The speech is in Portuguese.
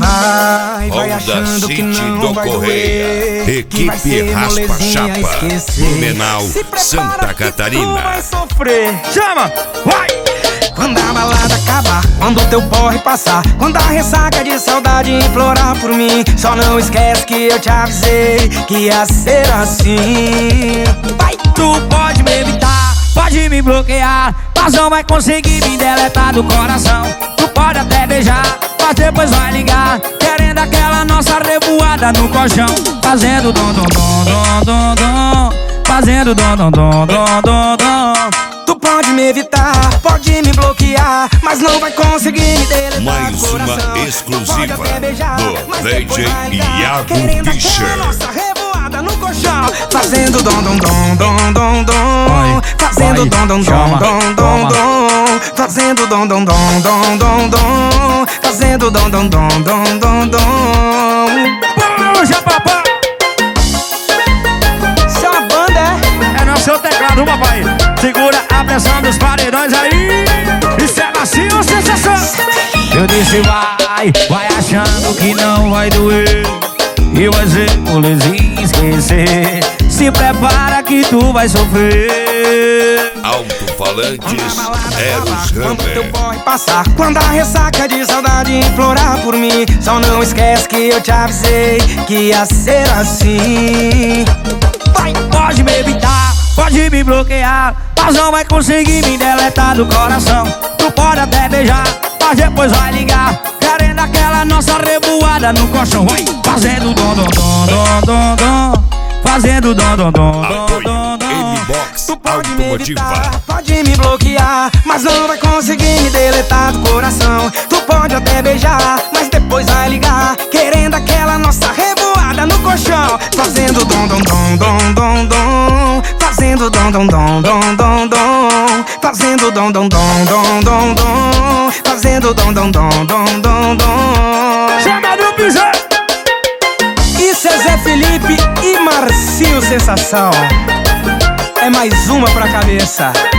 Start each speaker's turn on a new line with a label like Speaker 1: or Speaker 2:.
Speaker 1: Vai achando que não vai doer,
Speaker 2: equipe Raspa Chapa, Blumenau, Santa Catarina.
Speaker 1: Tu vai sofrer. Chama, vai! Quando a balada acabar, quando o teu porre passar, quando a ressaca de saudade implorar por mim, só não esquece que eu te avisei que ia ser assim. Vai! Tu pode me evitar, pode me bloquear, mas não vai conseguir me deletar do coração. Tu pode até beijar, mas depois vai ligar, querendo aquela nossa revoada no colchão. Fazendo dom dom dom dom dom dom, fazendo dom dom dom dom dom dom. Tu pode me evitar, pode me bloquear, mas não vai conseguir me deletar
Speaker 2: mais
Speaker 1: do coração.
Speaker 2: Uma exclusiva
Speaker 1: do
Speaker 2: DJ Iago Fischer.
Speaker 1: Nossa revoada no colchão. Fazendo dom dom dom dom dom dom, fazendo dom dom dom dom dom dom, fazendo dom dom dom dom dom dom, fazendo dom dom dom dom dom dom. Puxa papai, isso é uma banda, é?
Speaker 3: É no seu teclado, papai. Segura a pressão dos paredões aí. Isso é macio, sensação.
Speaker 1: Eu disse vai achando que não vai doer e vai ser molezinho esquecer. Se prepara que tu vai sofrer.
Speaker 2: Alto-falantes Eros
Speaker 1: Quando teu
Speaker 2: Hammer.
Speaker 1: porre passar, quando a ressaca de saudade implorar por mim, só não esquece que eu te avisei que ia ser assim. Vai, pode me evitar, pode me bloquear, mas não vai conseguir me deletar do coração. Tu pode até beijar, mas depois vai ligar, querendo aquela nossa revoada no colchão. Vai, fazendo dom dom dom dom dom dom, fazendo dom dom dom dom dom dom.
Speaker 2: M-Box
Speaker 1: Tu pode me
Speaker 2: Automotiva.
Speaker 1: evitar, pode me bloquear, mas não vai conseguir me deletar do coração. Tu pode até beijar, mas depois vai ligar, querendo aquela nossa revoada no colchão. Fazendo dom dom dom dom dom dom, fazendo dom dom dom dom dom dom, fazendo dom dom dom dom dom dom, fazendo dom dom dom dom dom dom.
Speaker 3: Chama do pisão.
Speaker 1: Isso é Zé Felipe e Marcinho Sensação. É mais uma pra cabeça.